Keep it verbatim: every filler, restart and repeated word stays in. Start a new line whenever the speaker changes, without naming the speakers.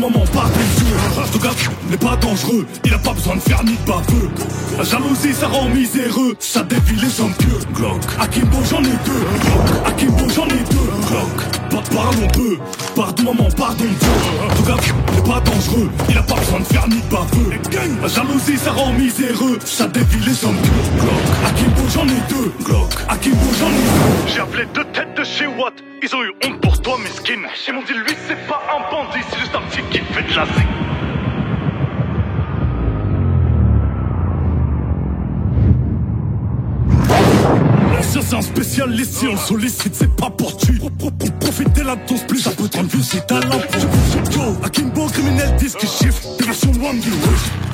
moment par des yeux. Ton gars n'est pas dangereux, il a pas besoin de faire ni de baveux. La jalousie ça rend miséreux, ça défie les champions. Glock, Akimbo j'en ai deux. Glock, Akimbo j'en ai deux. Glock, pas de parlons peu, pardon maman, pardon Dieu. Ton gars n'est pas dangereux, il a pas besoin de faire ni de baveux. La jalousie ça rend miséreux, ça défie les champions. Glock, Akimbo j'en ai deux. Glock, Akimbo j'en ai deux.
J'ai appelé deux têtes de chez Watt, ils ont eu honte pour toi mesquine. Ils m'ont dit lui c'est pas un bandit, c'est juste un petit qui fait de la zik.
L'ancien c'est un spécialiste, si on le sollicite c'est pas pour tuer. Pour profiter là de ton split, ça peut te rendre vieux si t'as l'impôt. Yo, Akimbo, criminel, disque qui chiffre, des versions one du wish.